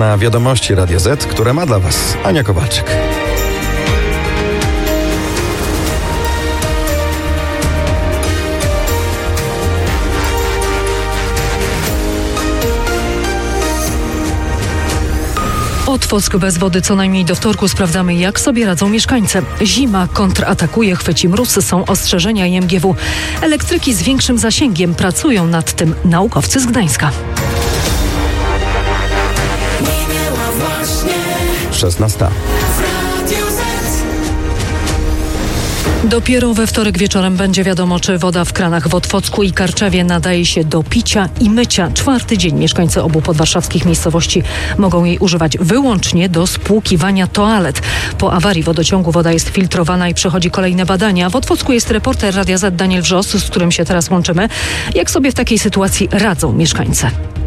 na wiadomości Radia Z, które ma dla Was Ania Kowalczyk. Otwock bez wody co najmniej do wtorku. Sprawdzamy, jak sobie radzą mieszkańcy. Zima kontratakuje, chwyci mróz, są ostrzeżenia IMGW. Elektryki z większym zasięgiem, pracują nad tym naukowcy z Gdańska. 16. Dopiero we wtorek wieczorem będzie wiadomo, czy woda w kranach w Otwocku i Karczewie nadaje się do picia i mycia. 4. dzień mieszkańcy obu podwarszawskich miejscowości mogą jej używać wyłącznie do spłukiwania toalet. Po awarii wodociągu woda jest filtrowana i przechodzi kolejne badania. W Otwocku jest reporter Radia Z Daniel Wrzos, z którym się teraz łączymy. Jak sobie w takiej sytuacji radzą mieszkańcy?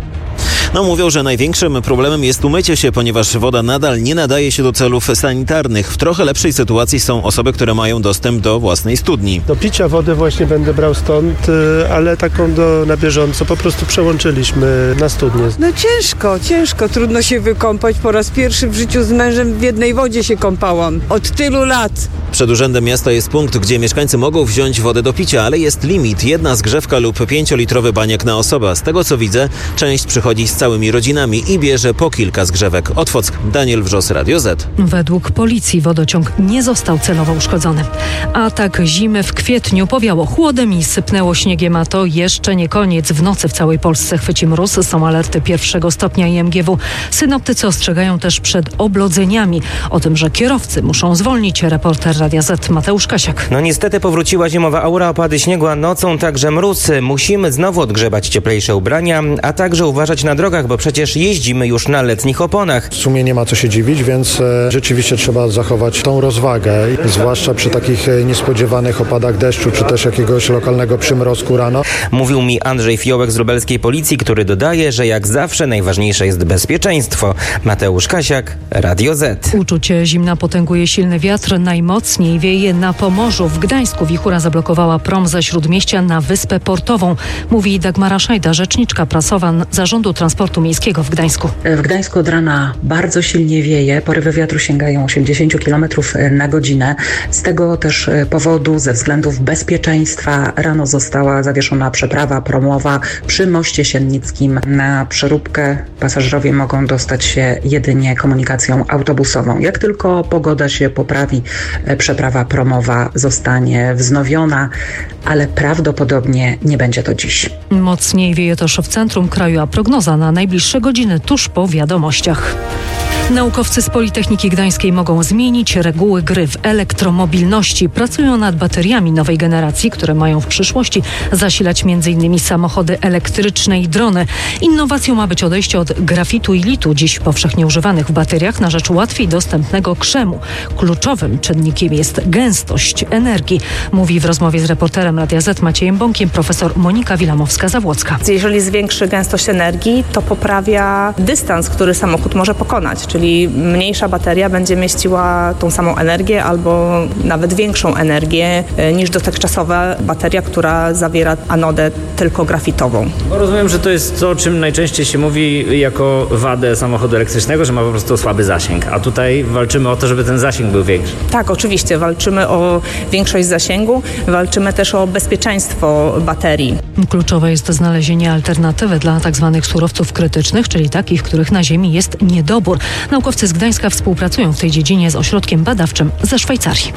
Mówią, że największym problemem jest umycie się, ponieważ woda nadal nie nadaje się do celów sanitarnych. W trochę lepszej sytuacji są osoby, które mają dostęp do własnej studni. Do picia wodę właśnie będę brał stąd, ale taką na bieżąco po prostu przełączyliśmy na studnię. No ciężko, trudno się wykąpać. Po raz pierwszy w życiu z mężem w jednej wodzie się kąpałam. Od tylu lat. Przed urzędem miasta jest punkt, gdzie mieszkańcy mogą wziąć wodę do picia, ale jest limit. 1 zgrzewka lub 5-litrowy baniak na osobę. Z tego co widzę, część przychodzi z całymi rodzinami i bierze po kilka zgrzewek. Otwock, Daniel Wrzos, Radio Z. Według policji wodociąg nie został celowo uszkodzony. Atak zimy w kwietniu powiało chłodem i sypnęło śniegiem, a to jeszcze nie koniec. W nocy w całej Polsce chwyci mróz, są alerty 1. stopnia IMGW. Synoptycy ostrzegają też przed oblodzeniami. O tym, że kierowcy muszą zwolnić, reporter Radia Z Mateusz Kasiak. Niestety powróciła zimowa aura, opady śniegu, a nocą także mróz. Musimy znowu odgrzebać cieplejsze ubrania, a także uważać na drogach, bo przecież jeździmy już na letnich oponach. W sumie nie ma co się dziwić, więc rzeczywiście trzeba zachować tą rozwagę, zwłaszcza przy takich niespodziewanych opadach deszczu, czy też jakiegoś lokalnego przymrozku rano. Mówił mi Andrzej Fiołek z lubelskiej policji, który dodaje, że jak zawsze najważniejsze jest bezpieczeństwo. Mateusz Kasiak, Radio Z. Uczucie zimna potęguje silny wiatr, najmocniej wieje na Pomorzu. W Gdańsku wichura zablokowała prom ze Śródmieścia na Wyspę Portową. Mówi Dagmara Szajda, rzeczniczka prasowa Zarządu Transportu Miejskiego w Gdańsku. W Gdańsku od rana bardzo silnie wieje. Porywy wiatru sięgają 80 km na godzinę. Z tego też powodu, ze względów bezpieczeństwa, rano została zawieszona przeprawa promowa przy moście siennickim. Na przeróbkę pasażerowie mogą dostać się jedynie komunikacją autobusową. Jak tylko pogoda się poprawi, przeprawa promowa zostanie wznowiona, ale prawdopodobnie nie będzie to dziś. Mocniej wieje też w centrum kraju, a prognoza na najbliższe godziny tuż po wiadomościach. Naukowcy z Politechniki Gdańskiej mogą zmienić reguły gry w elektromobilności. Pracują nad bateriami nowej generacji, które mają w przyszłości zasilać m.in. samochody elektryczne i drony. Innowacją ma być odejście od grafitu i litu, dziś powszechnie używanych w bateriach, na rzecz łatwiej dostępnego krzemu. Kluczowym czynnikiem jest gęstość energii, mówi w rozmowie z reporterem Radia Z Maciejem Bąkiem profesor Monika Wilamowska-Zawłocka. Jeżeli zwiększy gęstość energii, to poprawia dystans, który samochód może pokonać, czyli mniejsza bateria będzie mieściła tą samą energię albo nawet większą energię niż dotychczasowa bateria, która zawiera anodę tylko grafitową. Rozumiem, że to jest to, o czym najczęściej się mówi jako wadę samochodu elektrycznego, że ma po prostu słaby zasięg, a tutaj walczymy o to, żeby ten zasięg był większy. Tak, oczywiście, walczymy o większość zasięgu, walczymy też o bezpieczeństwo baterii. Kluczowe jest znalezienie alternatywy dla tzw. surowców krytycznych, czyli takich, których na Ziemi jest niedobór. Naukowcy z Gdańska współpracują w tej dziedzinie z ośrodkiem badawczym ze Szwajcarii.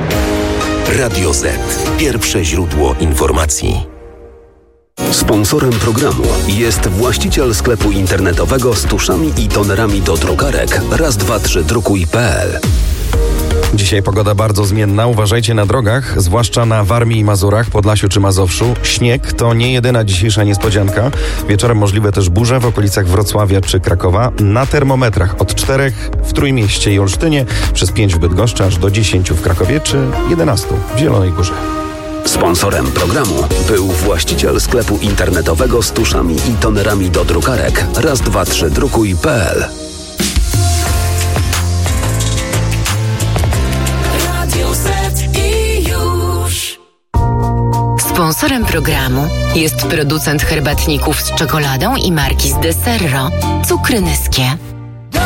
Radio Z. Pierwsze źródło informacji. Sponsorem programu jest właściciel sklepu internetowego z tuszami i tonerami do drukarek raz-dwa-trzy-drukuj.pl. Dzisiaj pogoda bardzo zmienna. Uważajcie na drogach, zwłaszcza na Warmii i Mazurach, Podlasiu czy Mazowszu. Śnieg to nie jedyna dzisiejsza niespodzianka. Wieczorem możliwe też burze w okolicach Wrocławia czy Krakowa. Na termometrach od 4 w Trójmieście i Olsztynie, przez 5 w Bydgoszczy, aż do 10 w Krakowie czy 11 w Zielonej Górze. Sponsorem programu był właściciel sklepu internetowego z tuszami i tonerami do drukarek raz-dwa-trzy-drukuj.pl. Sponsorem programu jest producent herbatników z czekoladą i marki z Desserro. Cukry Nyskie.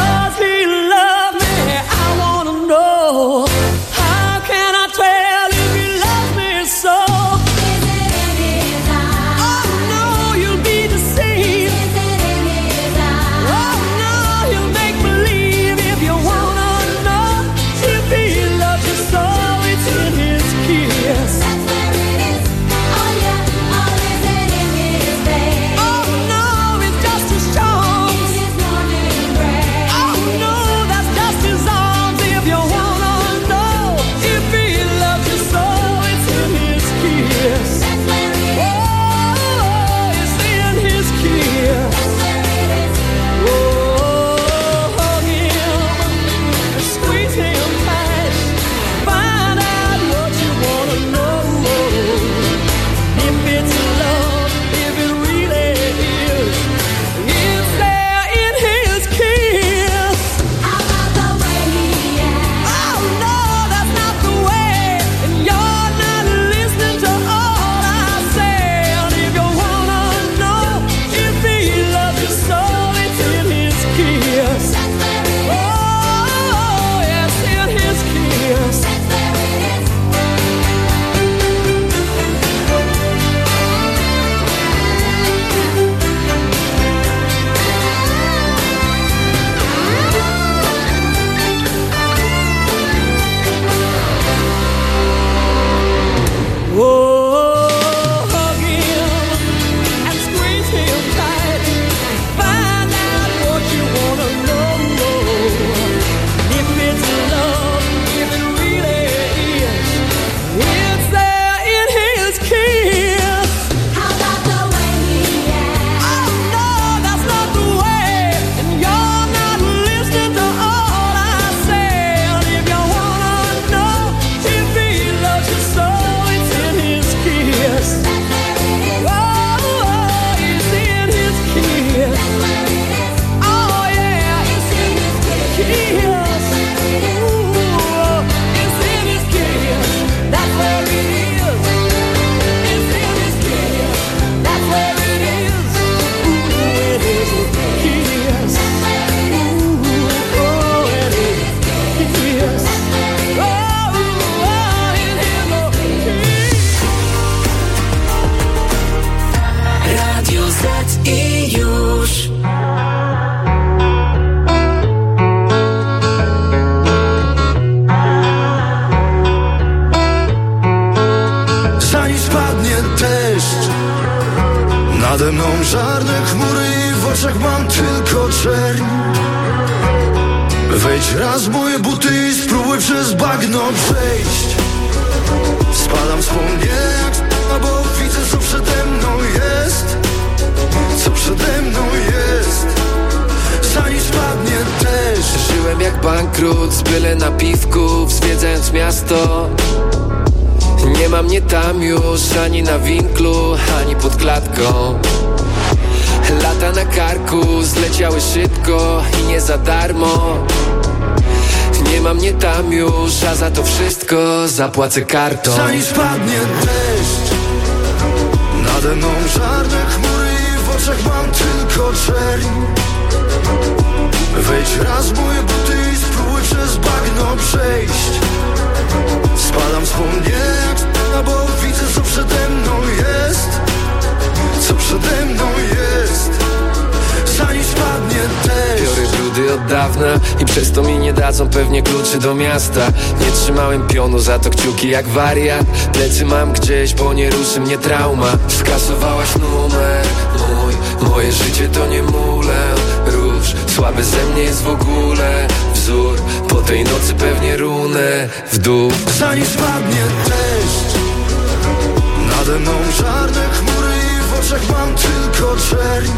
Wejdź raz w moje buty i spróbuj przez bagno przejść. Spadam wspomnienia jak bo widzę co przede mną jest. Co przede mną jest. Zanim spadnie deszcz. Żyłem jak bankrut z byle napiwków, zwiedzając miasto. Nie ma mnie tam już ani na winklu, ani pod klatką. Lata na karku zleciały szybko i nie za darmo. Nie ma mnie tam już, a za to wszystko zapłacę kartą. Zanim spadnie deszcz, nade mną czarne chmury i w oczach mam tylko czerń. Wejdź raz w moje buty i spróbuj przez bagno przejść. Spadam wspomnienia bo widzę co przede mną jest. Co przede mną jest. Zanim spadnie deszcz. Biorę brudy od dawna i przez to mi nie dadzą pewnie kluczy do miasta. Nie trzymałem pionu, za to kciuki jak wariat. Plecy mam gdzieś, bo nie ruszy mnie trauma. Skasowałaś numer mój. Moje życie to nie mule. Róż, słaby ze mnie jest w ogóle wzór. Po tej nocy pewnie runę w dół. Zanim spadnie deszcz, nade mną czarne chmury i w oczach mam tylko czerń.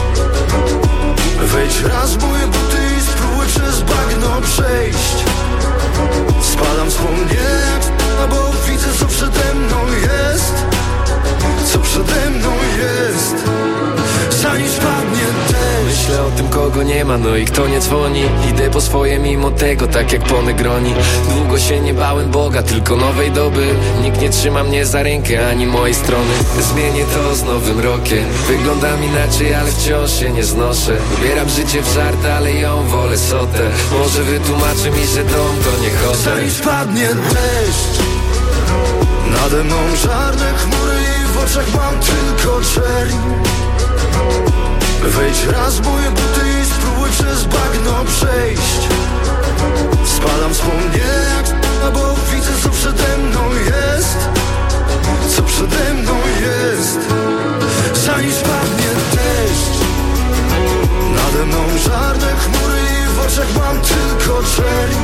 Wejdź raz w moje buty i spróbuj przez bagno przejść. Spadam wspomnienia bo widzę co przede mną jest. Co przede mną jest. Zanim spadnie deszcz. Myślę o tym kogo nie ma, no i kto nie dzwoni. Idę po swoje mimo tego, tak jak po Negroni. Długo się nie bałem Boga, tylko nowej doby. Nikt nie trzyma mnie za rękę, ani mojej strony. Zmienię to z nowym rokiem. Wyglądam inaczej, ale wciąż się nie znoszę. Ubieram życie w żart, ale ją wolę sotę. Może wytłumaczy mi, że dom to nie hotel. Zanim spadnie deszcz, nade mną czarne chmury i w oczach mam tylko czerń. Wejdź raz w moje buty i spróbuj przez bagno przejść. Spadam wspomnienia bo widzę co przede mną jest. Co przede mną jest. Zanim spadnie deszcz, nade mną czarne chmury i w oczach mam tylko czerń.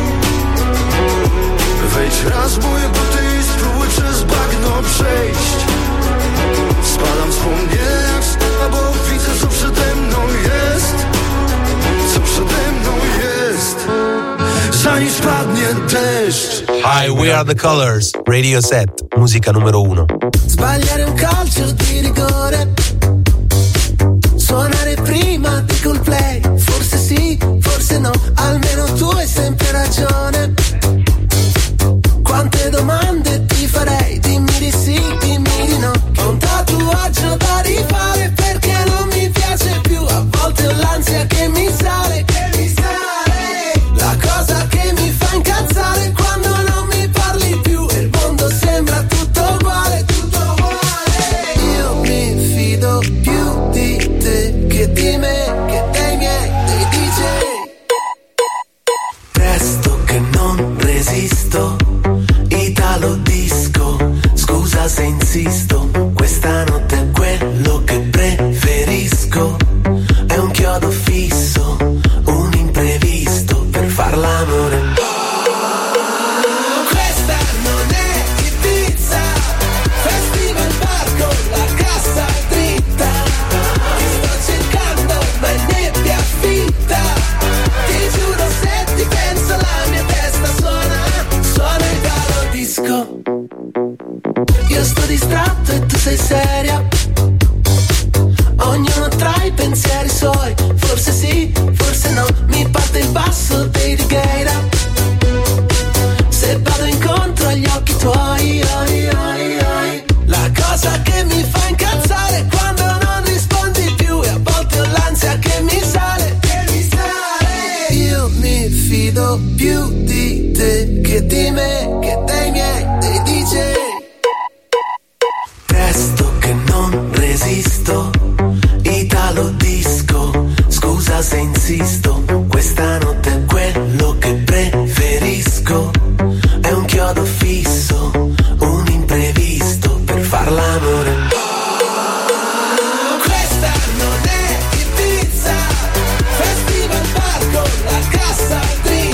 Wejdź raz w moje buty i spróbuj przez bagno przejść. Spadam wspomnienia bo widzę co przede mną jest. Co przede mną jest. Zanim spadnie deszcz. Hi, we are the Colors. Radio Set, musica numero 1. Sbagliare un calcio di rigore, suonare prima di Coldplay. Forse sì, forse no, almeno tu hai sempre ragione. Quante domande ti farei, dimmi di sì, dimmi di no. Ho un tatuaggio da rifare perché non mi piace più. A volte ho l'ansia che mi sale, la cosa che mi fa incazzare quando non mi parli più e il mondo sembra tutto uguale, tutto uguale. Io mi fido più di te che di me, che dei miei, dei DJ. Presto che non resisto, Italo disco, scusa se insisto, questa notte è quello che preferisco. È un chiodo fisso, un imprevisto per far l'amore. Questa non è Ibiza, festival bar con la cassa dritta. Ti sto cercando ma è nebbia fitta. Ti giuro se ti penso la mia testa suona Italo disco. Io sto distratto e tu sei seria. Ognuno tra i pensieri suoi. Forse sì, forse no. Mi parte il basso dei Righeira. Se vado incontro agli occhi tuoi, la cosa che mi fa incazzare è quando non rispondi più. E a volte ho l'ansia che mi sale. Io mi fido più di te che di me, che dei miei, dei DJ. Presto che non resisto, Italo disco, scusa se insisto, questa notte è quello che preferisco. È un chiodo fisso, un imprevisto per far l'amore. Questa non è Ibiza, festival bar con la cassa dritta.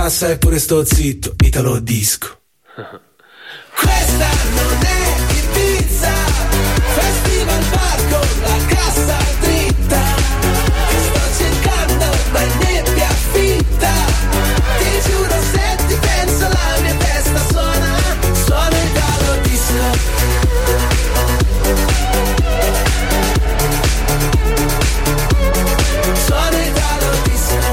cassa eppure sto zitto, Italo disco. Questa non è Ibiza, festival bar con la cassa dritta. Ti sto cercando ma è nebbia fitta. Ti giuro se ti penso la mia testa suona Italo disco. Suona Italo disco.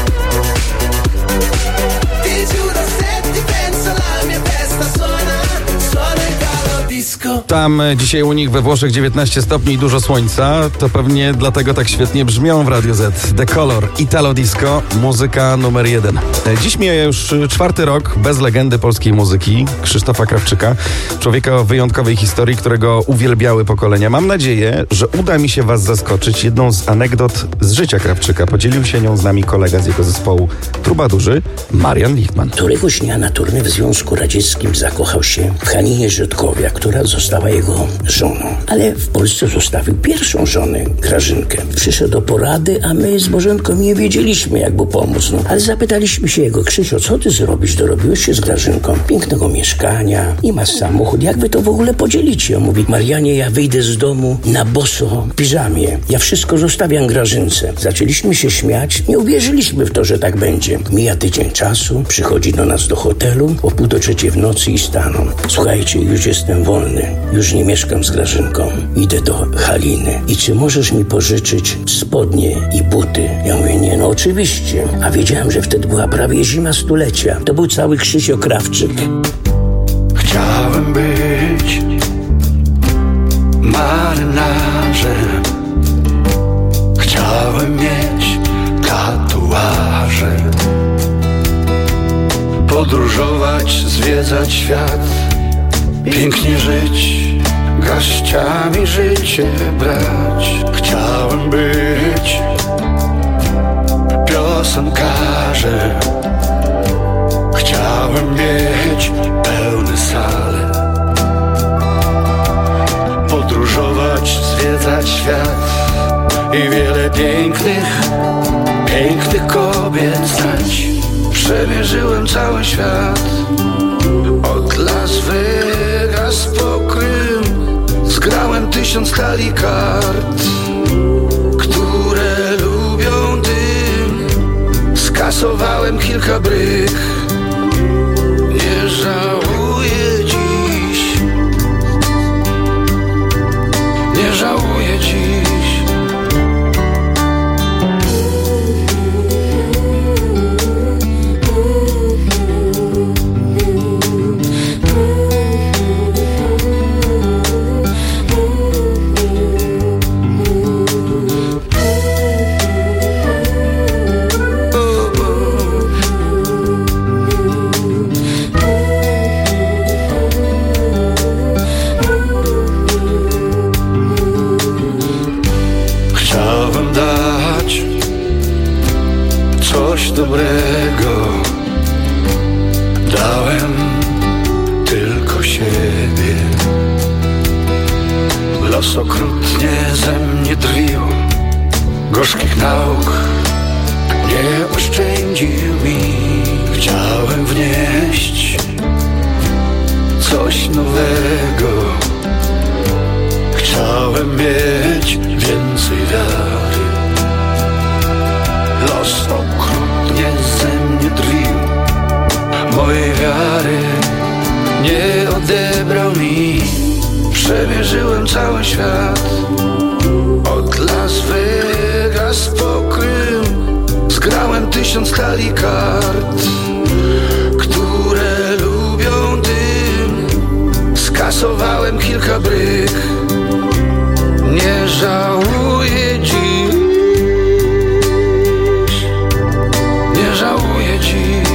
Ti giuro se ti penso la mia testa suona Italo disco. Tam dzisiaj u nich we Włoszech 19 stopni i dużo słońca. To pewnie dlatego tak świetnie brzmią w Radio Z. The Color, Italo Disco, muzyka numer 1. Dziś mija już 4. rok bez legendy polskiej muzyki, Krzysztofa Krawczyka. Człowieka o wyjątkowej historii, którego uwielbiały pokolenia. Mam nadzieję, że uda mi się was zaskoczyć jedną z anegdot z życia Krawczyka. Podzielił się nią z nami kolega z jego zespołu Trubadurzy, Marian Lichtman. Któregoś dnia na turnie w Związku Radzieckim zakochał się w Haninie Rzodkowiak, która została jego żoną. Ale w Polsce zostawił pierwszą żonę, Grażynkę. Przyszedł do porady, a my z Bożenką nie wiedzieliśmy, jak mu pomóc. Ale zapytaliśmy się jego: Krzysio, co ty zrobisz? Dorobiłeś się z Grażynką pięknego mieszkania i masz samochód. Jak wy to w ogóle podzielicie? On mówi: Marianie, ja wyjdę z domu na boso w piżamie. Ja wszystko zostawiam Grażynce. Zaczęliśmy się śmiać. Nie uwierzyliśmy w to, że tak będzie. Mija tydzień czasu, przychodzi do nas do hotelu o 2:30 w nocy i staną: słuchajcie, już jestem wolny. Już nie mieszkam z Grażynką. Idę do Haliny. I czy możesz mi pożyczyć spodnie i buty? Ja mówię: nie, no oczywiście. A wiedziałem, że wtedy była prawie zima stulecia. To był cały Krzysio Krawczyk. Chciałem być marynarzem. Chciałem mieć tatuaże. Podróżować, zwiedzać świat. Pięknie żyć, garściami życie brać. Chciałem być piosenkarzem. Chciałem mieć pełne sale. Podróżować, zwiedzać świat. I wiele pięknych kobiet znać. Przemierzyłem cały świat. Od Las Vegas po Krym. Zgrałem 1000 talii kart, które lubią dym. Skasowałem kilka bryk. Nie żałuję dziś. Nie żałuję dziś. Coś dobrego dałem tylko siebie. Los okrutnie ze mnie drił. Gorzkich nauk nie oszczędził mi. Chciałem wnieść coś nowego. Chciałem mieć więcej wiary. Los okrutnie ze mnie drił. Mojej wiary nie odebrał mi. Przemierzyłem cały świat. Od Las Vegas po Krym. Zgrałem 1000 talii kart, które lubią dym. Skasowałem kilka bryk. Nie żałuję dziś. Nie żałuję dziś.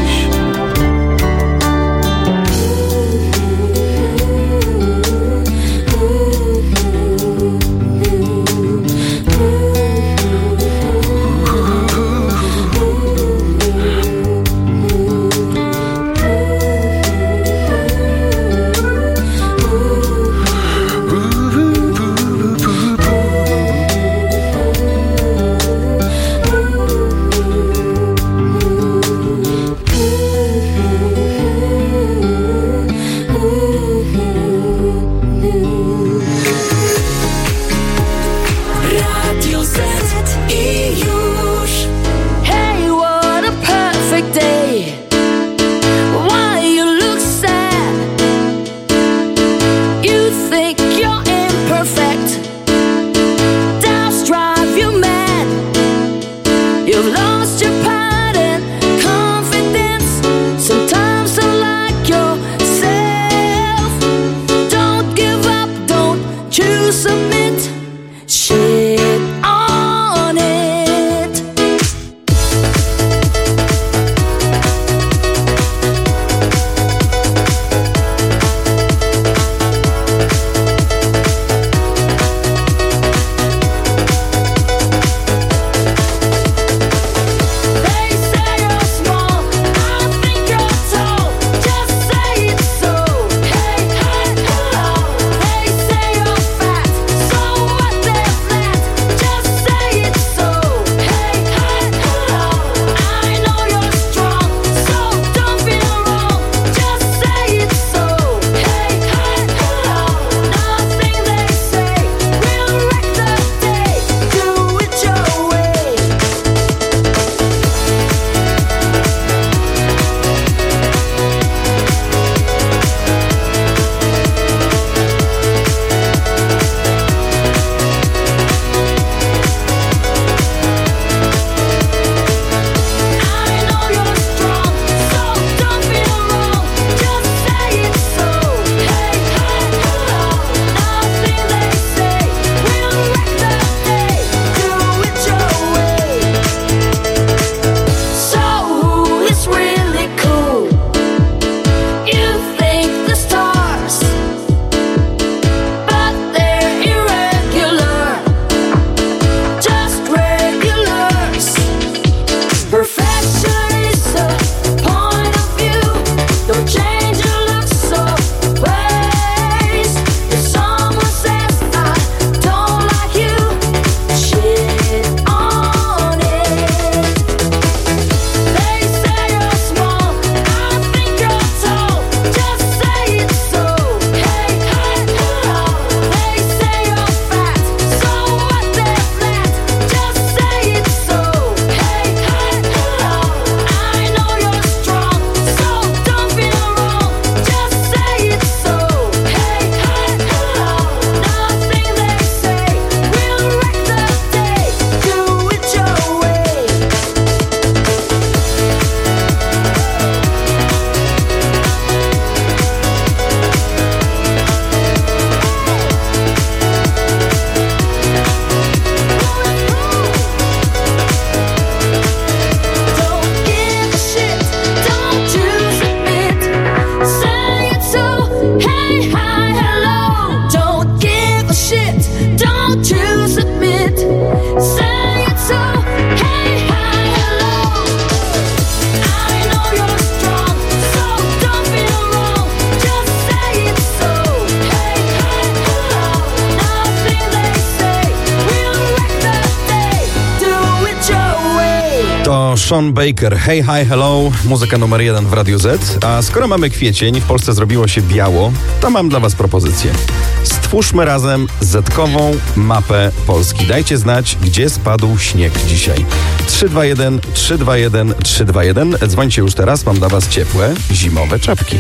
Sean Baker, Hey Hi Hello, muzyka numer 1 w Radiu Z. A skoro mamy kwiecień, w Polsce zrobiło się biało, to mam dla was propozycję. Stwórzmy razem zetkową mapę Polski. Dajcie znać, gdzie spadł śnieg dzisiaj. 321 321 321. Dzwońcie już teraz, mam dla was ciepłe, zimowe czapki.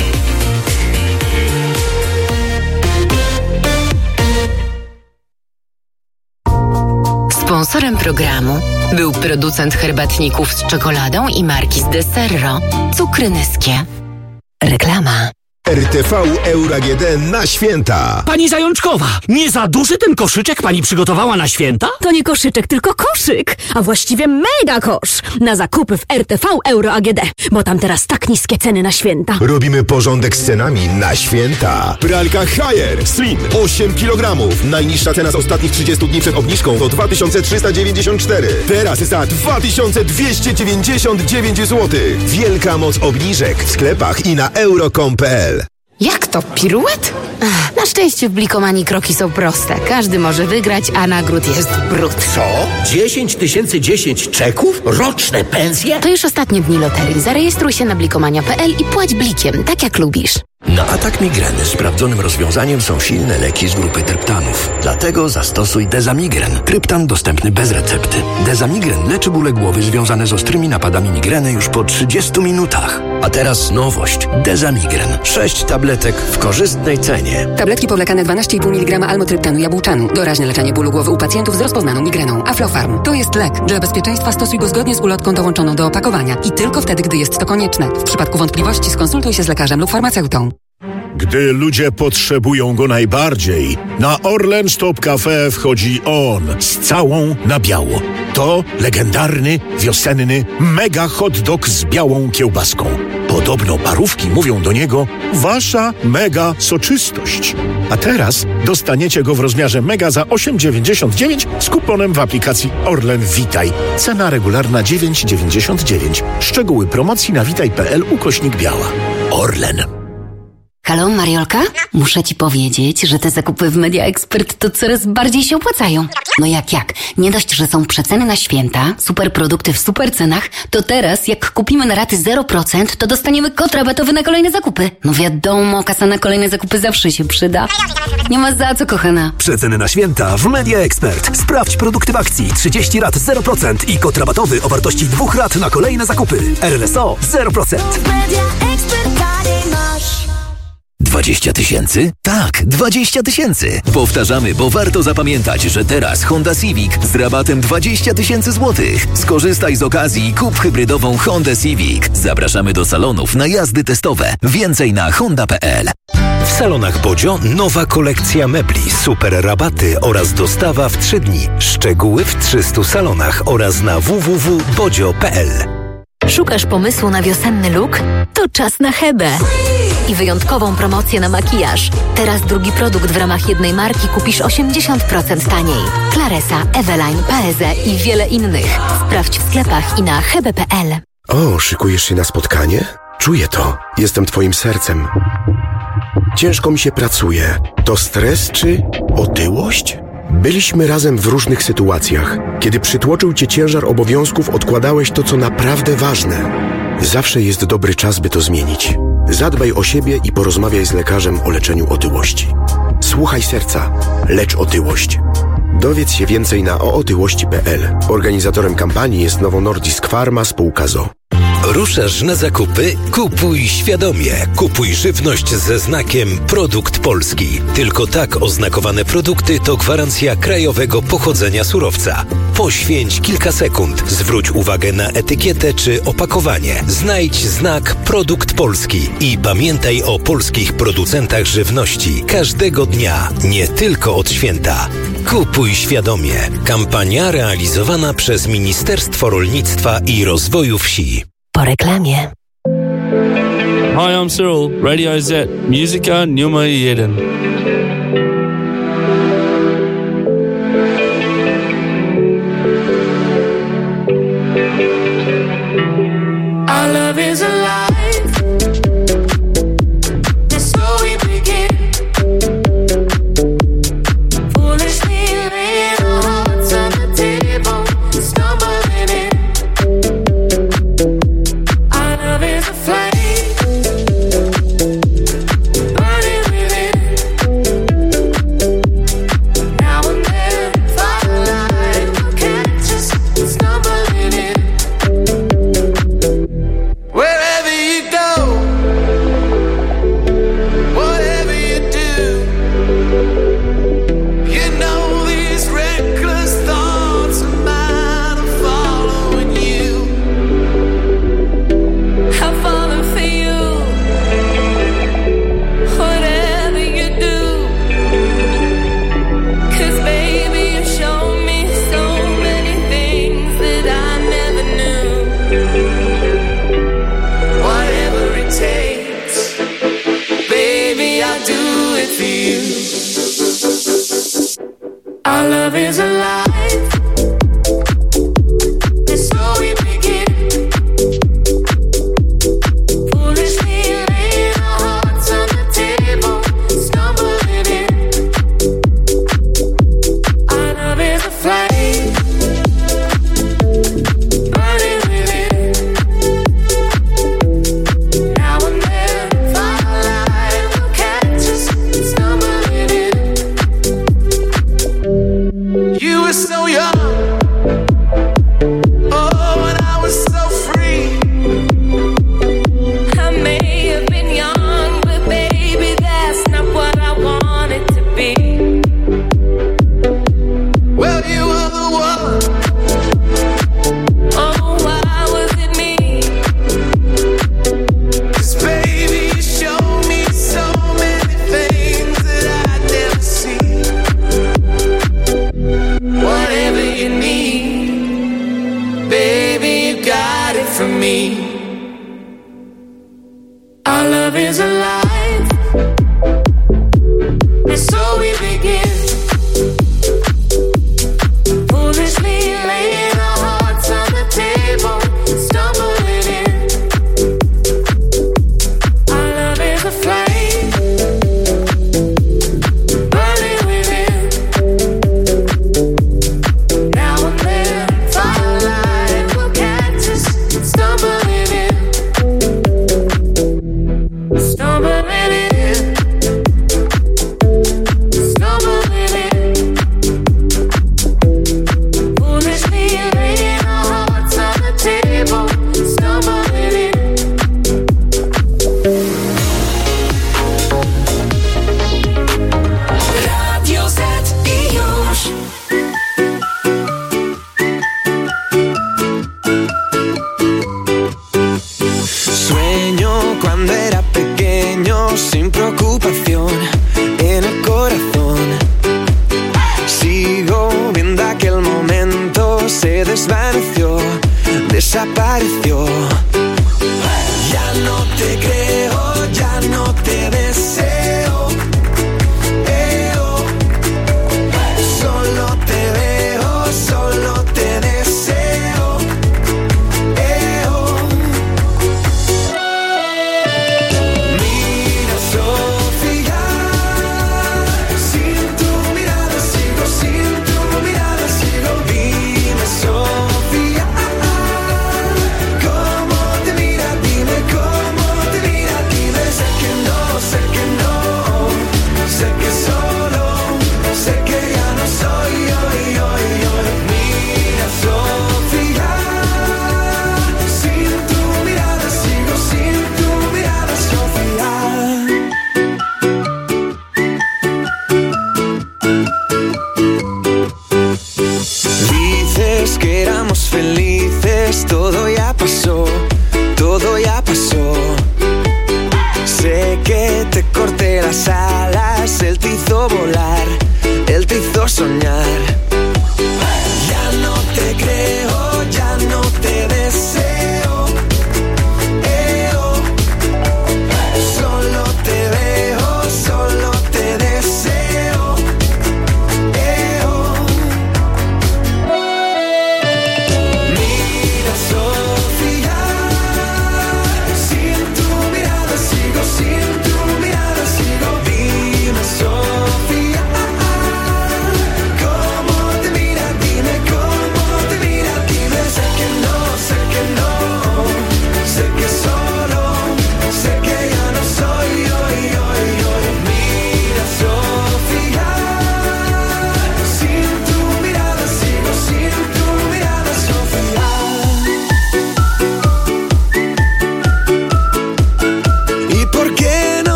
Sponsorem programu był producent herbatników z czekoladą i marki z Deserro. Cukry niskie. Reklama. RTV Euro AGD na święta. Pani Zajączkowa, nie za duży ten koszyczek pani przygotowała na święta? To nie koszyczek, tylko koszyk, a właściwie mega kosz na zakupy w RTV Euro AGD, bo tam teraz tak niskie ceny na święta. Robimy porządek z cenami na święta. Pralka Haier Slim 8 kg. Najniższa cena z ostatnich 30 dni przed obniżką to 2394. Teraz za 2299 zł. Wielka moc obniżek w sklepach i na euro.com.pl. Jak to? Piruet? Na szczęście w Blikomanii kroki są proste. Każdy może wygrać, a nagród jest brud. Co? 10 010 czeków? Roczne pensje? To już ostatnie dni loterii. Zarejestruj się na blikomania.pl i płać blikiem, tak jak lubisz. Na atak migreny sprawdzonym rozwiązaniem są silne leki z grupy tryptanów. Dlatego zastosuj Dezamigren. Tryptan dostępny bez recepty. Dezamigren leczy bóle głowy związane z ostrymi napadami migreny już po 30 minutach. A teraz nowość. Dezamigren. 6 tabletek w korzystnej cenie. Tabletki powlekane 12,5 mg almotryptanu jabłczanu. Doraźne leczenie bólu głowy u pacjentów z rozpoznaną migreną. Aflofarm. To jest lek. Dla bezpieczeństwa stosuj go zgodnie z ulotką dołączoną do opakowania. I tylko wtedy, gdy jest to konieczne. W przypadku wątpliwości skonsultuj się z lekarzem lub farmaceutą. Gdy ludzie potrzebują go najbardziej, na Orlen Stop Cafe wchodzi on z całą na biało. To legendarny, wiosenny mega hot dog z białą kiełbaską. Podobno parówki mówią do niego wasza mega soczystość. A teraz dostaniecie go w rozmiarze mega za 8,99 z kuponem w aplikacji Orlen Witaj. Cena regularna 9,99. Szczegóły promocji na witaj.pl/biała. Orlen. Halo, Mariolka? Muszę ci powiedzieć, że te zakupy w Media Expert to coraz bardziej się opłacają. No jak? Nie dość, że są przeceny na święta, super produkty w super cenach, to teraz jak kupimy na raty 0%, to dostaniemy kod rabatowy na kolejne zakupy. No wiadomo, kasa na kolejne zakupy zawsze się przyda. Nie ma za co, kochana. Przeceny na święta w Media Expert. Sprawdź produkty w akcji 30 rat 0% i kod rabatowy o wartości 2 rat na kolejne zakupy. RRSO 0%. Media Expert masz. 20 000? Tak, 20 000. Powtarzamy, bo warto zapamiętać, że teraz Honda Civic z rabatem 20 000 złotych. Skorzystaj z okazji i kup hybrydową Honda Civic. Zapraszamy do salonów na jazdy testowe. Więcej na honda.pl. W salonach Bodzio nowa kolekcja mebli, super rabaty oraz dostawa w 3 dni. Szczegóły w 300 salonach oraz na www.bodzio.pl. Szukasz pomysłu na wiosenny look? To czas na Hebę. I wyjątkową promocję na makijaż. Teraz drugi produkt w ramach jednej marki kupisz 80% taniej. Claresa, Eveline, Paese i wiele innych. Sprawdź w sklepach i na hebe.pl. O, szykujesz się na spotkanie? Czuję to. Jestem twoim sercem. Ciężko mi się pracuje. To stres czy otyłość? Byliśmy razem w różnych sytuacjach. Kiedy przytłoczył cię ciężar obowiązków, odkładałeś to, co naprawdę ważne. Zawsze jest dobry czas, by to zmienić. Zadbaj o siebie i porozmawiaj z lekarzem o leczeniu otyłości. Słuchaj serca. Lecz otyłość. Dowiedz się więcej na ootyłości.pl. Organizatorem kampanii jest Novo Nordisk Pharma spółka ZOO. Ruszasz na zakupy? Kupuj świadomie. Kupuj żywność ze znakiem Produkt Polski. Tylko tak oznakowane produkty to gwarancja krajowego pochodzenia surowca. Poświęć kilka sekund. Zwróć uwagę na etykietę czy opakowanie. Znajdź znak Produkt Polski i pamiętaj o polskich producentach żywności. Każdego dnia, nie tylko od święta. Kupuj świadomie. Kampania realizowana przez Ministerstwo Rolnictwa i Rozwoju Wsi. Po reklamie. Hi, I'm Cyril, Radio Z, muzyka numer 1. Our love is alive. That's how we begin. Foolishly laying our hearts on the table, stumbling in.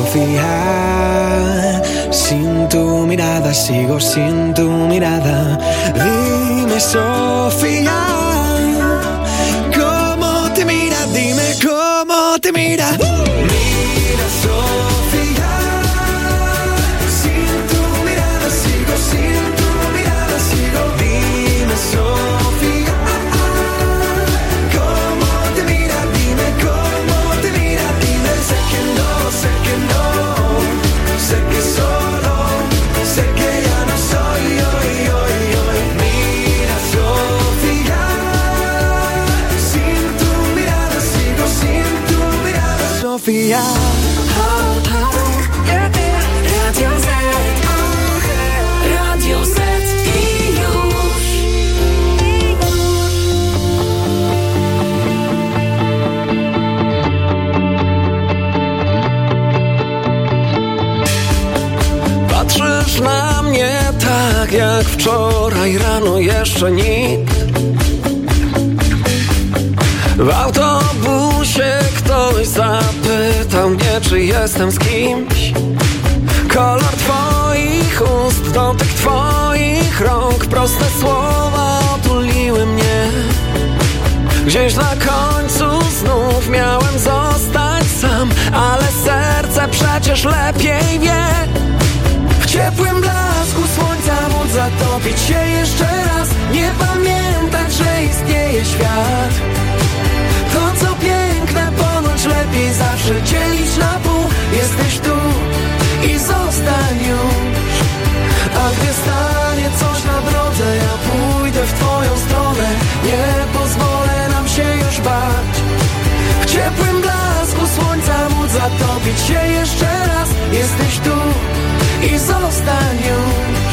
Sofía, sin tu mirada sigo sin tu mirada. Dime, Sofía, ¿cómo te mira? Dime cómo te mira. Mira, Sofía, sin tu mirada sigo, sin tu mirada sigo. Dime, Sofía, ¿cómo te mira? Dime cómo te mira. Dime, sé que no, sé que no, sé que solo, sé que ya no soy hoy. Mira, Sofía, sin tu mirada sigo, sin tu mirada, Sofía. Radio Z i już. Patrzysz na mnie tak jak wczoraj rano jeszcze nikt. W autobusie ktoś zapytał mnie, czy jestem z kimś. Kolor twoich ust, dotyk twoich rąk, proste słowa otuliły mnie. Gdzieś na końcu znów miałem zostać sam, ale serce przecież lepiej wie. W ciepłym blasku słońca móc zatopić się jeszcze raz, nie pamiętać, że istnieje świat. To co piękne ponoć lepiej zawsze dzielić na pół. Jesteś tu i zostań już. A gdy stanie coś na drodze, ja pójdę w twoją stronę. Nie pozwolę nam się już bać. W ciepłym blasku słońca móc zatopić się jeszcze raz. Jesteś tu i zostań już.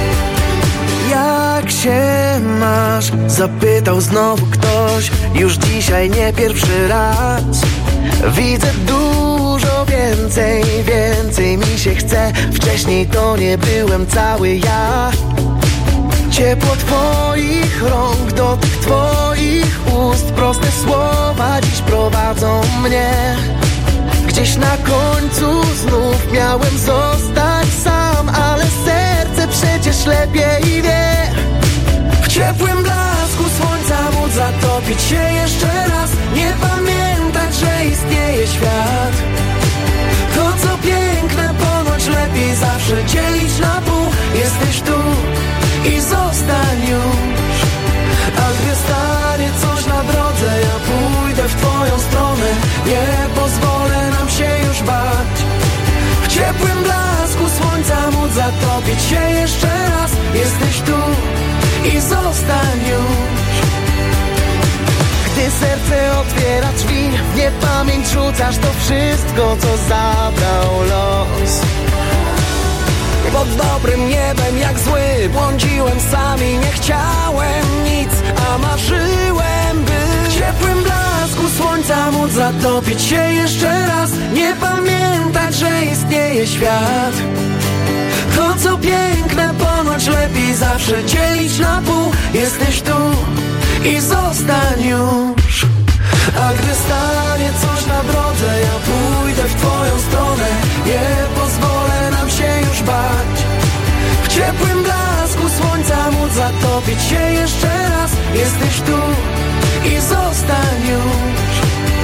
Jak się masz? Zapytał znowu ktoś. Już dzisiaj nie pierwszy raz. Widzę dużo więcej, więcej mi się chce. Wcześniej to nie byłem cały ja. Ciepło twoich rąk, dotyk twoich ust, proste słowa dziś prowadzą mnie. Gdzieś na końcu znów miałem zostać sam, ale serce przecież lepiej wie. W ciepłym blasku słońca móc zatopić się jeszcze raz, nie pamiętać, że istnieje świat. To co piękne ponoć lepiej zawsze dzielić na pół. Jesteś tu i zostań już. A gdy stanie coś na drodze, ja pójdę w twoją stronę. Nie pozwolę nam się już bać. W ciepłym blasku słońca móc zatopić się jeszcze raz. Jesteś tu i zostań już. Gdy serce otwiera drzwi, w niepamięć rzucasz to wszystko, co zabrał los. Pod dobrym niebem jak zły błądziłem sam i nie chciałem nic, a marzyłem, by w ciepłym blasku słońca móc zatopić się jeszcze raz. Nie pamiętać, że istnieje świat. To co piękne ponoć lepiej zawsze dzielić na pół. Jesteś tu i zostań już. A gdy stanie coś na drodze, ja pójdę w twoją stronę. Nie pozwolę nam się już bać. W ciepłym blasku słońca móc zatopić się jeszcze raz. Jesteś tu i zostań już.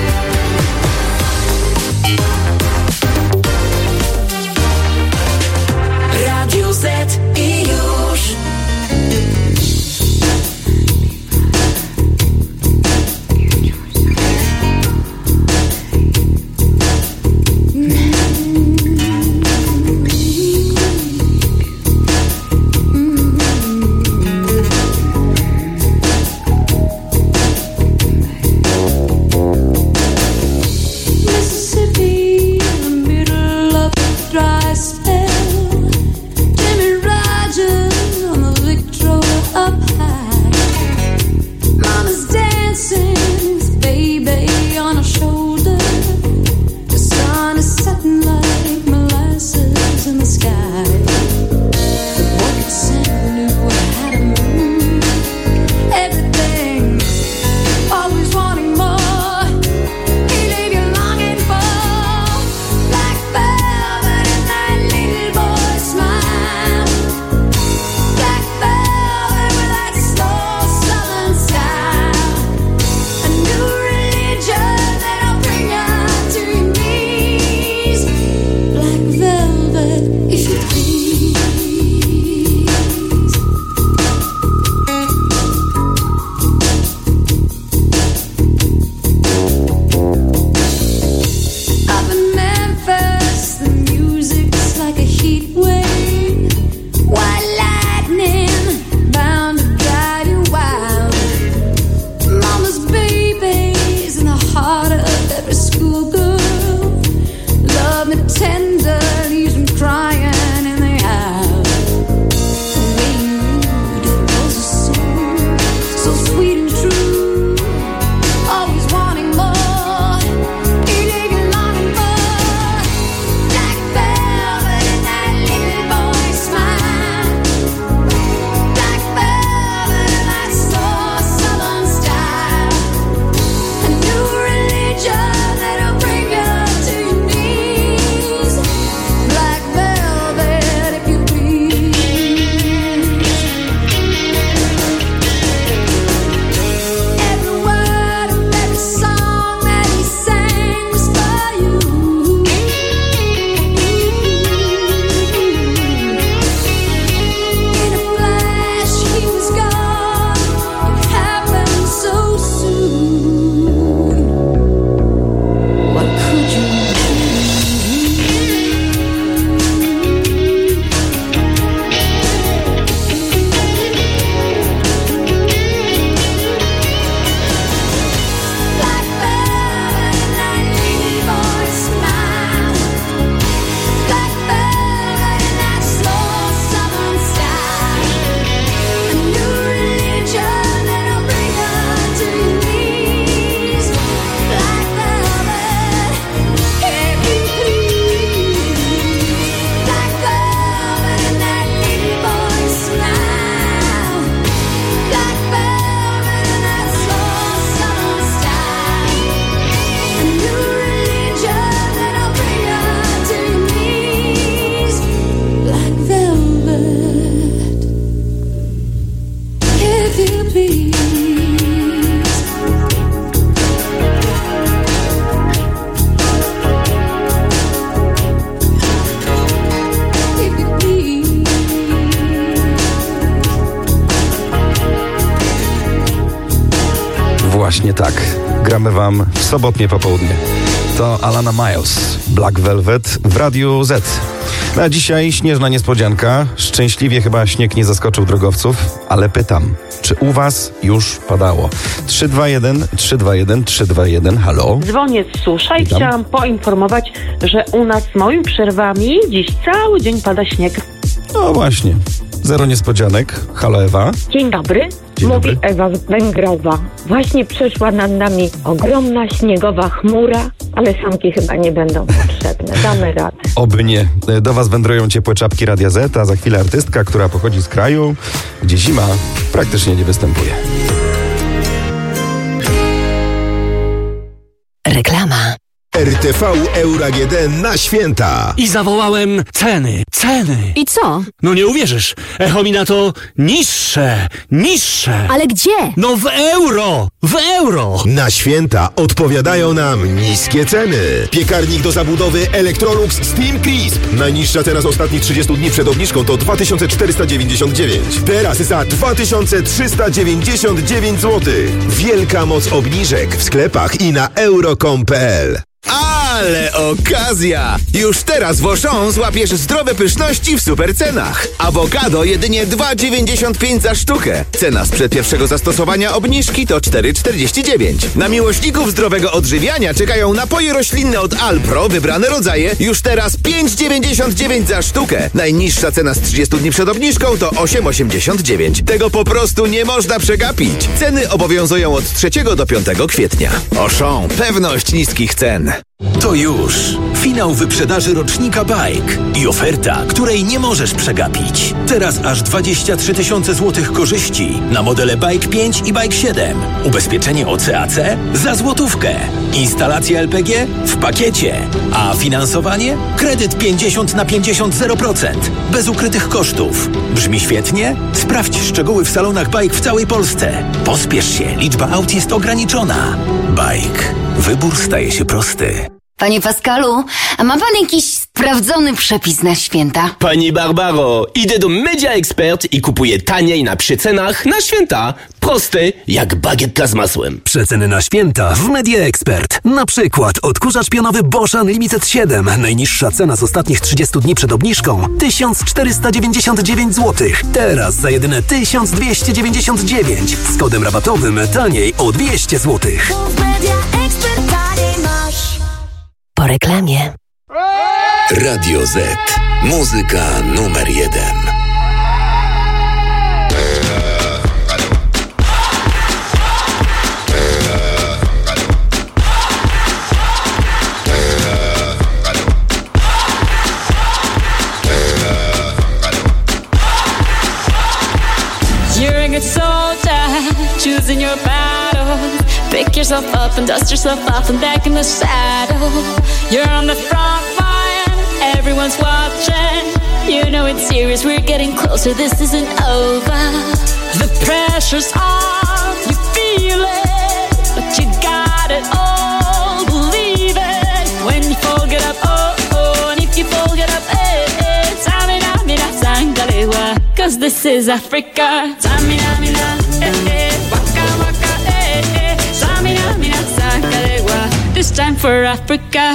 Radio Z i już. gramy wam w sobotnie popołudnie. To Alana Miles, Black Velvet w Radiu Z. Na dzisiaj śnieżna niespodzianka. Szczęśliwie chyba śnieg nie zaskoczył drogowców, ale pytam, czy u was już padało? 321, halo? Dzwonię z Susza i Witam. chciałam poinformować, że u nas z moimi przerwami dziś cały dzień pada śnieg. No właśnie, zero niespodzianek. Halo Ewa? Dzień dobry. Dzień Mówi dobry. Ewa z Węgrowa. Właśnie przeszła nad nami ogromna śniegowa chmura, ale sanki chyba nie będą potrzebne. Damy radę. Oby nie. Do was wędrują ciepłe czapki Radia Z, a za chwilę artystka, która pochodzi z kraju, gdzie zima praktycznie nie występuje. Reklama. RTV Euro AGD na święta. I zawołałem ceny. I co? No nie uwierzysz. Echo mi na to niższe. Ale gdzie? No w euro. Na święta odpowiadają nam niskie ceny. Piekarnik do zabudowy Electrolux Steam Crisp. Najniższa cena z ostatnich 30 dni przed obniżką to 2499. Teraz za 2399 zł. Wielka moc obniżek w sklepach i na euro.com.pl. Ale okazja! Już teraz w Auchan złapiesz zdrowe pyszności w super cenach. Awokado jedynie 2,95 za sztukę. Cena sprzed pierwszego zastosowania obniżki to 4,49. Na miłośników zdrowego odżywiania czekają napoje roślinne od Alpro, wybrane rodzaje, już teraz 5,99 za sztukę. Najniższa cena z 30 dni przed obniżką to 8,89. Tego po prostu nie można przegapić. Ceny obowiązują od 3 do 5 kwietnia. Auchan. Pewność niskich cen. To już finał wyprzedaży rocznika Bike i oferta, której nie możesz przegapić. Teraz aż 23 000 złotych korzyści na modele Bike 5 i Bike 7. Ubezpieczenie OCAC za złotówkę. Instalacja LPG w pakiecie. A finansowanie? Kredyt 50/50 0%. Bez ukrytych kosztów. Brzmi świetnie? Sprawdź szczegóły w salonach Bike w całej Polsce. Pospiesz się, liczba aut jest ograniczona. Bike. Wybór staje się prosty. Panie Pascalu, a ma pan jakiś sprawdzony przepis na święta? Pani Barbaro, idę do Media Expert i kupuję taniej na przecenach na święta. Prosty jak bagietka z masłem. Przeceny na święta w Media Expert. Na przykład odkurzacz pionowy Bosch Unlimited 7. Najniższa cena z ostatnich 30 dni przed obniżką 1499 zł. Teraz za jedyne 1299. Z kodem rabatowym taniej o 200 zł. Po reklamie. Radio Z. Muzyka numer 1. You're a good soldier, choosing your battle. Pick yourself up and dust yourself off and back in the saddle. You're on the front line, everyone's watching. You know it's serious, we're getting closer, this isn't over. The pressure's on, you feel it, but you got it all, believe it. When you fall, get up, oh, oh, and if you fall, get up, eh, eh. Samina, mina, sangalewa, 'cause this is Africa. Samina, mina, eh, eh, waka, waka, eh, eh. Samina, mina, sangalewa, this time for Africa.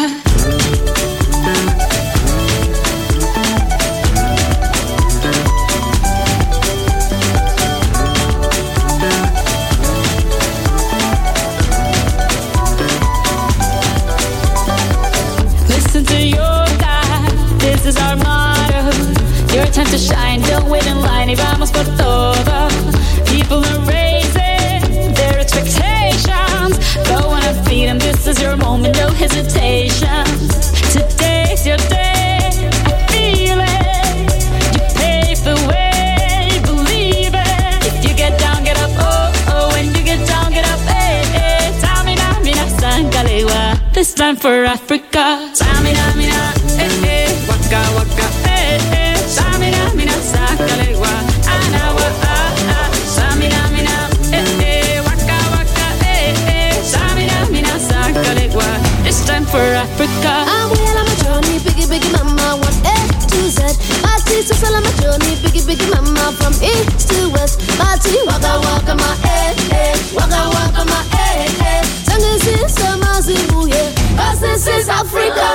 Listen to your God, this is our motto. Your time to shine, don't wait in line, y vamos por todo. People are raising their expectations. Go on and feed them, this is your moment, no hesitation. Today's your day, I feel it. You pave the way, believe it. If you get down, get up, oh, oh. When you get down, get up, eh, eh. Tamina, mina, sangalewa, this time for Africa. Tamina, mina, eh, eh. Waka, waka, eh, eh. Tamina, mina, sangalewa, anawa, ah, ah. Tamina, mina, eh, eh. Waka, waka, eh, eh. Tamina, mina, sangalewa, this time for Africa. I'm well on my journey, biggie, biggie mama, 1 A to Z. My sister's all on my journey, biggie, biggie mama, from east to west. My tea, waka, waka, my eh, eh. Waka, waka, my eh, eh. Tongue is Africa.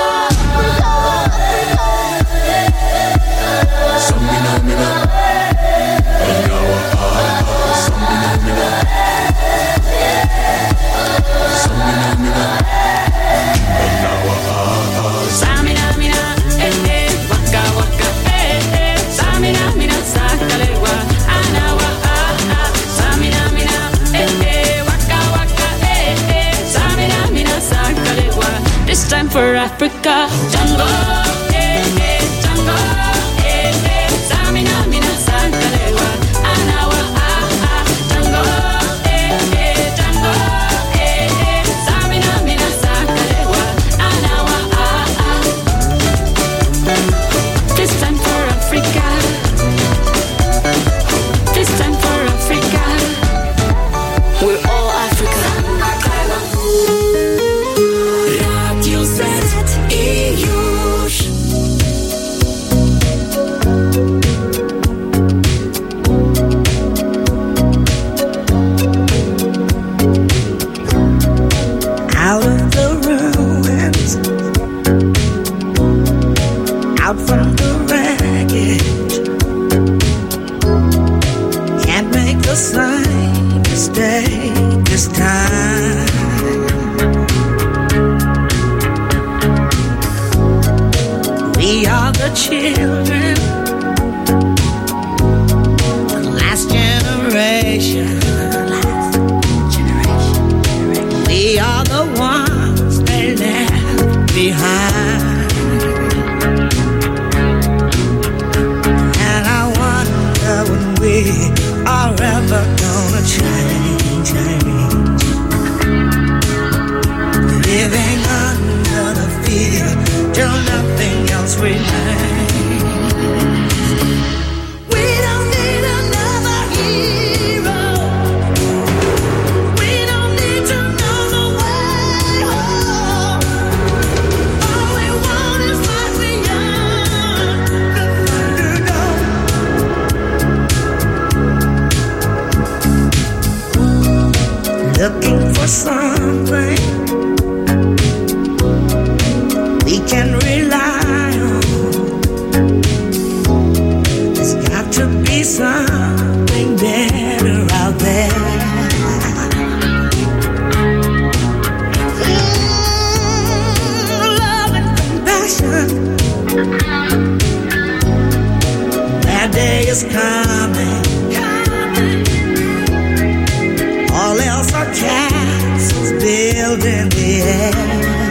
This time for Africa, Django, Django, Samina, Mina, Sakalewa, Anawa, Django, Django, Samina, Mina, Sakalewa, Anawa, This time for Africa, this time for Africa, we're all Africa. Out of the ruins, out from the wreckage, can't make the same mistake this time. We are the children, the last generation. We are the ones they left behind. And I wonder when we are ever gonna change. Living under the fear till nothing else remains. We don't need another hero. We don't need to know the way home. All we want is life beyond the Thunderdome. Looking for something we can rely on. There's got to be something better out there. Love and compassion. That day is coming. All else are castles built in the air.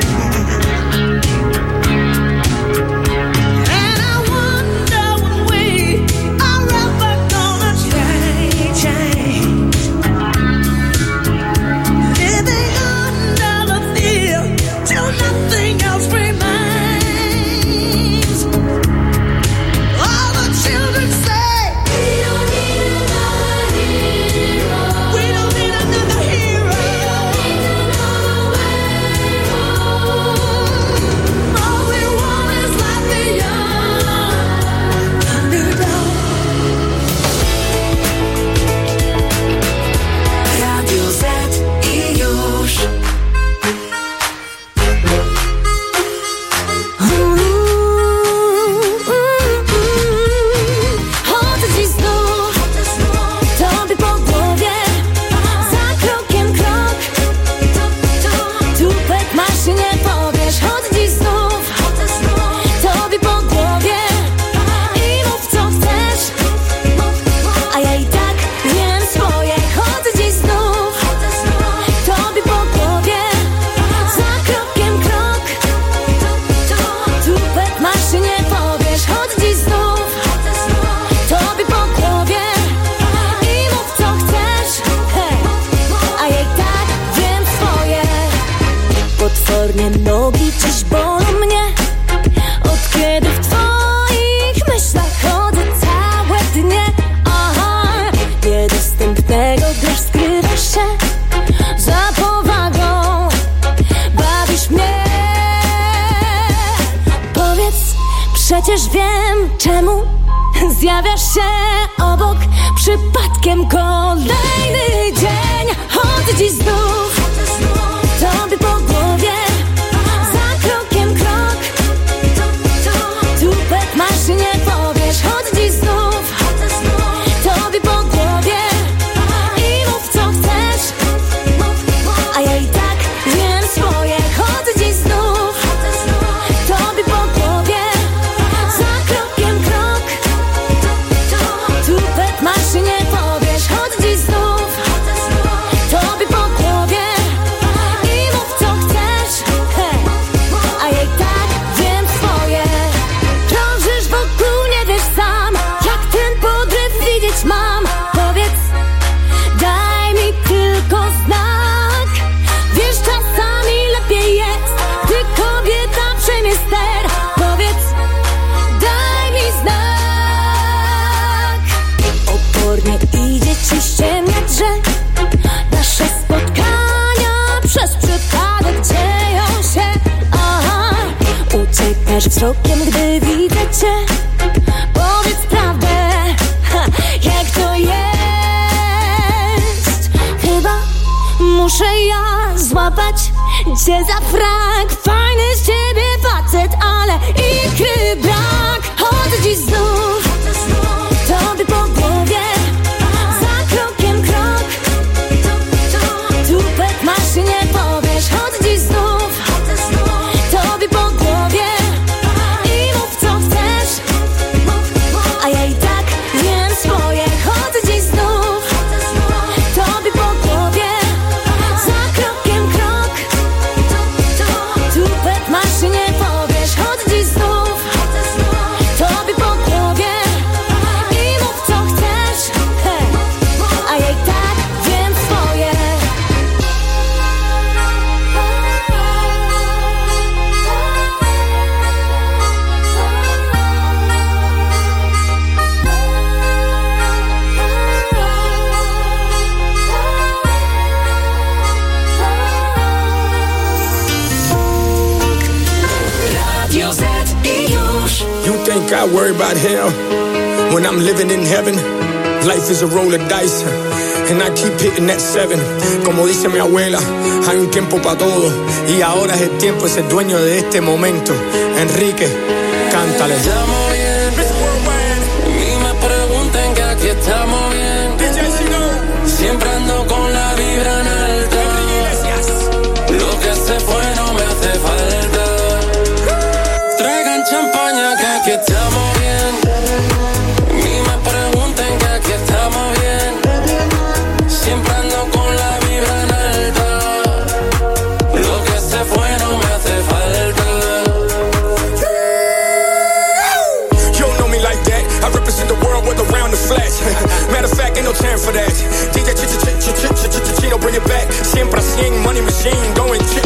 Potwornie nogi dziś bolą mnie, od kiedy w twoich myślach chodzę całe dnie. Aha, niedostępnego grasz, skrywasz się za powagą, bawisz mnie. Powiedz, przecież wiem czemu zjawiasz się obok przypadkiem kolejny dzień. Chodzę dziś znów tobie po głowie, za krokiem wzrokiem, gdy widzę cię. Powiedz prawdę, jak to jest. Chyba muszę ja złapać cię za frak. Fajny z ciebie facet, ale ikry brak. Chodzę dziś znów tobie po głowie, za krokiem krok. Tupet masz i nie powiesz. Chodzę dziś znów tobie po głowie i mów co chcesz, a ja i tak wiem swoje. Chodzę dziś znów tobie po głowie, za krokiem krok. Tupet masz i nie powiesz. Chodzę dziś znów tobie po głowie i mów co chcesz, a ja i tak wiem swoje. Radio Z i już. You think I worry about hell when I'm living in heaven? Life is a roll of dice and I keep hitting that 7. Como dice mi abuela, hay un tiempo para todo y ahora es el tiempo de ser dueño de este momento. Enrique, cántale. Estamos bien, ni me pregunten que aquí estamos bien. Siempre ando con la vibra en alta. Lo que se fue no me hace falta. Traigan champaña que aquí estamos bien. Ni me pregunten que aquí estamos bien. Siempre ando con la vibra en alta. Lo que se fue no me hace falta. You don't know me like that. I represent the world with around the flash. Matter of fact, ain't no time for that. DJ Chino, bring it back. Siempre así, money machine, going ching.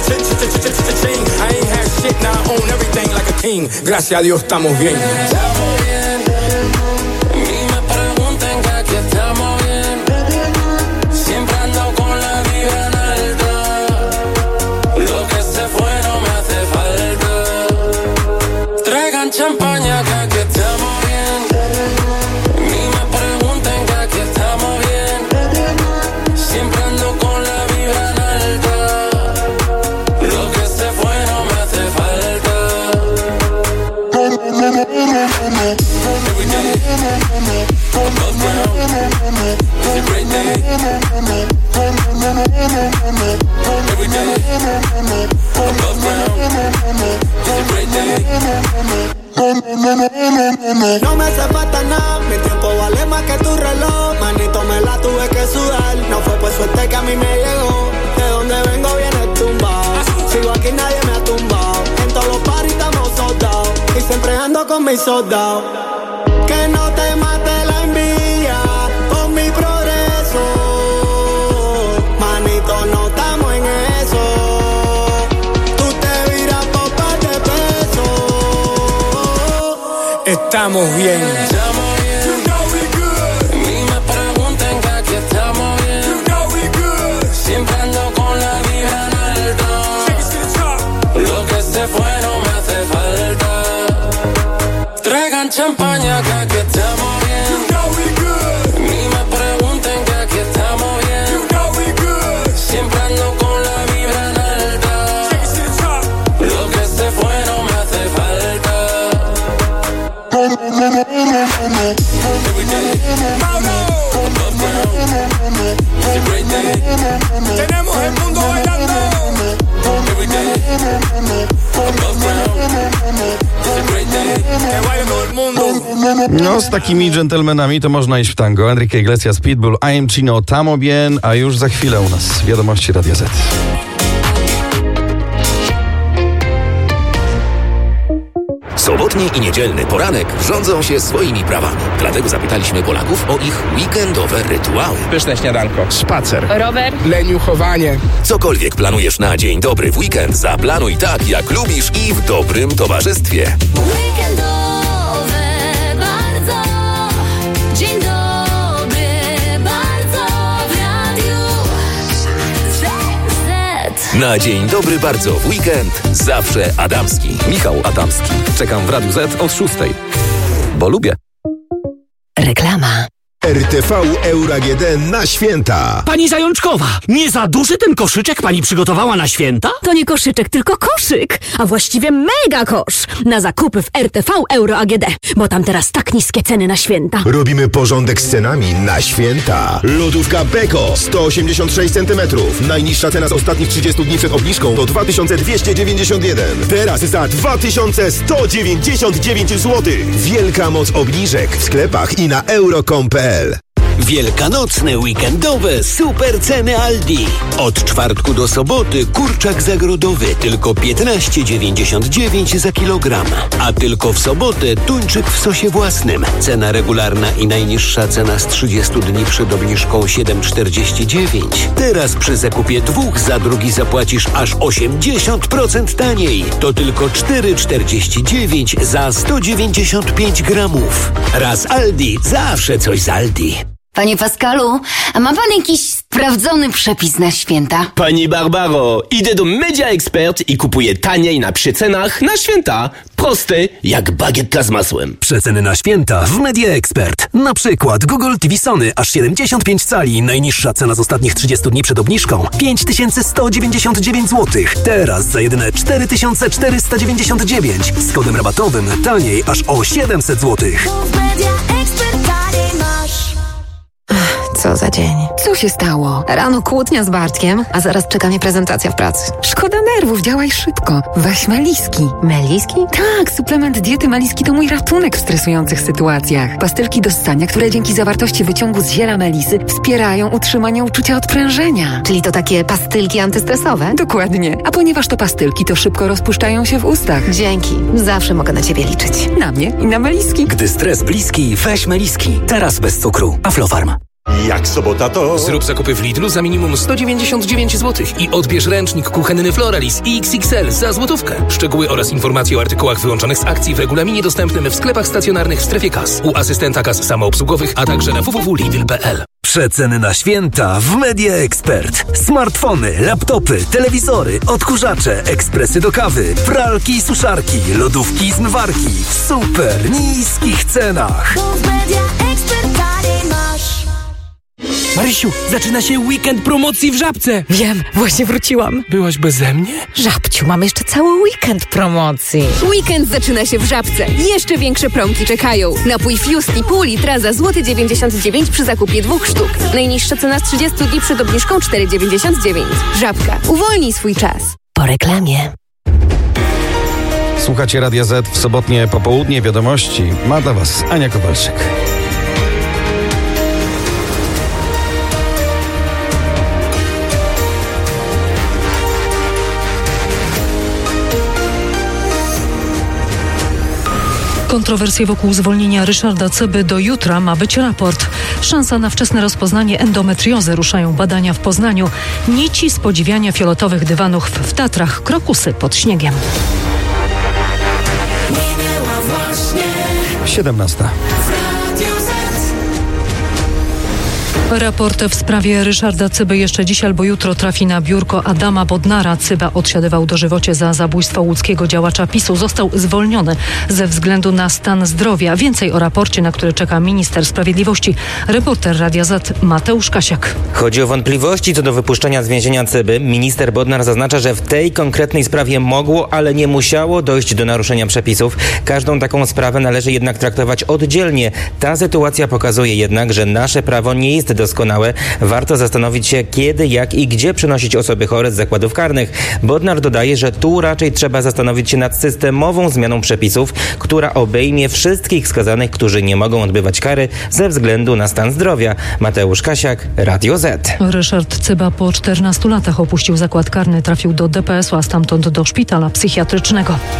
I ain't had shit, now I own everything like a king. Gracias a Dios estamos bien. Estamos bien. Ni me pregunten que aquí estamos bien. Siempre ando con la vibra en alta. Lo que se fue no me hace falta. Traigan champaña que aquí estamos bien. Ni me pregunten que aquí estamos bien. Siempre ando con la vibra en alta. Lo que se fue no me hace falta. Every day, above ground, it's a great day. Every day, above ground, it's a great day. No me hace falta nada, mi tiempo vale más que tu reloj. Manito, me la tuve que sudar. No fue por suerte que a mí me llegó. De donde vengo viene tumbado. Sigo aquí, nadie me ha tumbado. En todos los paris estamos soldados. Y siempre ando con mis soldados. Que no te mate la envidia con mi progreso. Manito, no estamos en eso. Tú te viras por par de pesos. Estamos bien. Estamos bien. Ni me pregunten que aquí estamos bien. Siempre ando con la vibra en alta. Lo que se fue no me hace falta. Traigan champaña que aquí estamos bien. Ni me pregunten que aquí estamos bien. Siempre ando con la vibra en alta. Lo que se fue no me hace falta. Every day, above ground, it's a great day. Tenemos el mundo bailando. Every day, above ground, it's a great day. Que baile todo el mundo. No, z takimi dżentelmenami to można iść w tango. Enrique Iglesias, Pitbull, I am Chino, Tamo Bien, a już za chwilę u nas wiadomości Radia Z. Sobotni i niedzielny poranek rządzą się swoimi prawami. Dlatego zapytaliśmy Polaków o ich weekendowe rytuały. Pyszne śniadanko. Spacer. Rower. Leniuchowanie. Cokolwiek planujesz na dzień dobry w weekend, zaplanuj tak, jak lubisz i w dobrym towarzystwie. Weekendowe bardzo. Dzień dobry bardzo w radiu Z. Na dzień dobry bardzo w weekend zawsze Adamski. Michał Adamski. Czekam w Radiu Z od 6. Bo lubię. Reklama. RTV Euro AGD na święta. Pani Zajączkowa, nie za duży ten koszyczek pani przygotowała na święta? To nie koszyczek, tylko koszyk, a właściwie mega kosz na zakupy w RTV Euro AGD, bo tam teraz tak niskie ceny na święta. Robimy porządek z cenami na święta. Lodówka Beko 186 cm. Najniższa cena z ostatnich 30 dni przed obniżką to 2291. Teraz za 2199 zł. Wielka moc obniżek w sklepach i na euro.com.pl. Wielkanocne, weekendowe super ceny Aldi. Od czwartku do soboty kurczak zagrodowy tylko 15,99 za kilogram. A tylko w sobotę tuńczyk w sosie własnym. Cena regularna i najniższa cena z 30 dni przed obniżką 7,49. Teraz przy zakupie dwóch za drugi zapłacisz aż 80% taniej. To tylko 4,49 za 195 gramów. Raz Aldi, zawsze coś z Aldi. Panie Pascalu, a ma pan jakiś sprawdzony przepis na święta? Pani Barbaro, idę do Media Expert i kupuję taniej na przecenach na święta. Prosty jak bagietka z masłem. Przeceny na święta w Media Expert. Na przykład Google TV Sony aż 75 cali. Najniższa cena z ostatnich 30 dni przed obniżką 5199 zł. Teraz za jedyne 4499. Z kodem rabatowym taniej aż o 700 zł. Co za dzień. Co się stało? Rano kłótnia z Bartkiem, a zaraz czeka mnie prezentacja w pracy. Szkoda nerwów, działaj szybko. Weź Meliski. Meliski? Tak, suplement diety Meliski to mój ratunek w stresujących sytuacjach. Pastylki do ssania, które dzięki zawartości wyciągu z ziela melisy wspierają utrzymanie uczucia odprężenia. Czyli to takie pastylki antystresowe? Dokładnie. A ponieważ to pastylki, to szybko rozpuszczają się w ustach. Dzięki. Zawsze mogę na ciebie liczyć. Na mnie i na Meliski. Gdy stres bliski, weź Meliski. Teraz bez cukru. Aflofarm. Jak sobota to... Zrób zakupy w Lidlu za minimum 199 zł i odbierz ręcznik kuchenny Floralis XXL za złotówkę. Szczegóły oraz informacje o artykułach wyłączonych z akcji w regulaminie dostępnym w sklepach stacjonarnych w strefie kas, u asystenta kas samoobsługowych, a także na www.lidl.pl. Przeceny na święta w Media Expert. Smartfony, laptopy, telewizory, odkurzacze, ekspresy do kawy, pralki i suszarki, lodówki i zmywarki w super niskich cenach. Marysiu, zaczyna się weekend promocji w Żabce. Wiem, właśnie wróciłam. Byłaś beze mnie? Żabciu, mam jeszcze cały weekend promocji. Weekend zaczyna się w Żabce. Jeszcze większe promki czekają. Napój Fusti pół litra za złoty 99 przy zakupie 2 sztuk. Najniższa cena z 30 dni przed obniżką 4,99. Żabka. Uwolnij swój czas. Po reklamie. Słuchacie Radia Z w sobotnie popołudnie. Wiadomości ma dla Was Ania Kowalczyk. Kontrowersje wokół zwolnienia Ryszarda Cyby. Do jutra ma być raport. Szansa na wczesne rozpoznanie endometriozy. Ruszają badania w Poznaniu. Nici z podziwiania fioletowych dywanów w Tatrach. Krokusy pod śniegiem. 17. Raport w sprawie Ryszarda Cyby jeszcze dziś albo jutro trafi na biurko Adama Bodnara. Cyba odsiadywał dożywocie za zabójstwo łódzkiego działacza PiS-u. Został zwolniony ze względu na stan zdrowia. Więcej o raporcie, na który czeka minister sprawiedliwości. Reporter Radia Z Mateusz Kasiak. Chodzi o wątpliwości co do wypuszczenia z więzienia Cyby. Minister Bodnar zaznacza, że w tej konkretnej sprawie mogło, ale nie musiało dojść do naruszenia przepisów. Każdą taką sprawę należy jednak traktować oddzielnie. Ta sytuacja pokazuje jednak, że nasze prawo nie jest doskonałe. Warto zastanowić się, kiedy, jak i gdzie przenosić osoby chore z zakładów karnych. Bodnar dodaje, że tu raczej trzeba zastanowić się nad systemową zmianą przepisów, która obejmie wszystkich skazanych, którzy nie mogą odbywać kary ze względu na stan zdrowia. Mateusz Kasiak, Radio Z. Ryszard Cyba po 14 latach opuścił zakład karny, trafił do DPS-u, a stamtąd do szpitala psychiatrycznego.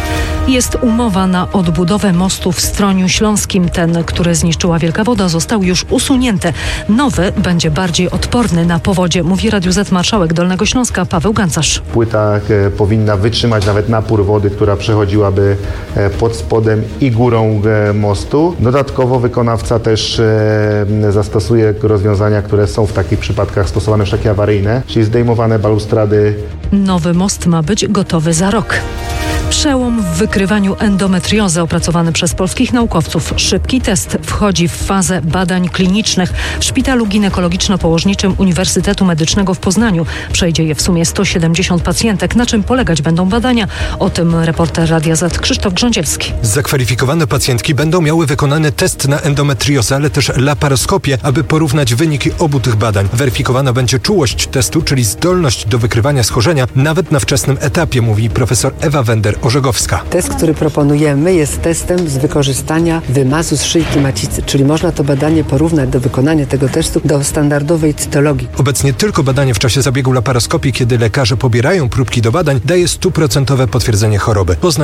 Jest umowa na odbudowę mostu w Stroniu Śląskim. Ten, który zniszczyła wielka woda, został już usunięty. Nowy będzie bardziej odporny na powodzie, mówi Radiu Z marszałek Dolnego Śląska Paweł Gancarz. Płyta powinna wytrzymać nawet napór wody, która przechodziłaby pod spodem i górą mostu. Dodatkowo wykonawca też zastosuje rozwiązania, które są w takich przypadkach stosowane w szlaki awaryjne, czyli zdejmowane balustrady. Nowy most ma być gotowy za rok. Przełom w wykrywaniu endometriozy opracowany przez polskich naukowców. Szybki test wchodzi w fazę badań klinicznych. W Szpitalu Ginekologiczno-Położniczym Uniwersytetu Medycznego w Poznaniu przejdzie je w sumie 170 pacjentek. Na czym polegać będą badania? O tym reporter Radia Z Krzysztof Grządzielski. Zakwalifikowane pacjentki będą miały wykonany test na endometriozę, ale też laparoskopię, aby porównać wyniki obu tych badań. Weryfikowana będzie czułość testu, czyli zdolność do wykrywania schorzenia nawet na wczesnym etapie, mówi profesor Ewa Wender-Orzegowska. Test, który proponujemy, jest testem z wykorzystania wymazu z szyjki macicy, czyli można to badanie porównać do wykonania tego testu do standardowej cytologii. Obecnie tylko badanie w czasie zabiegu laparoskopii, kiedy lekarze pobierają próbki do badań, daje 100% potwierdzenie choroby.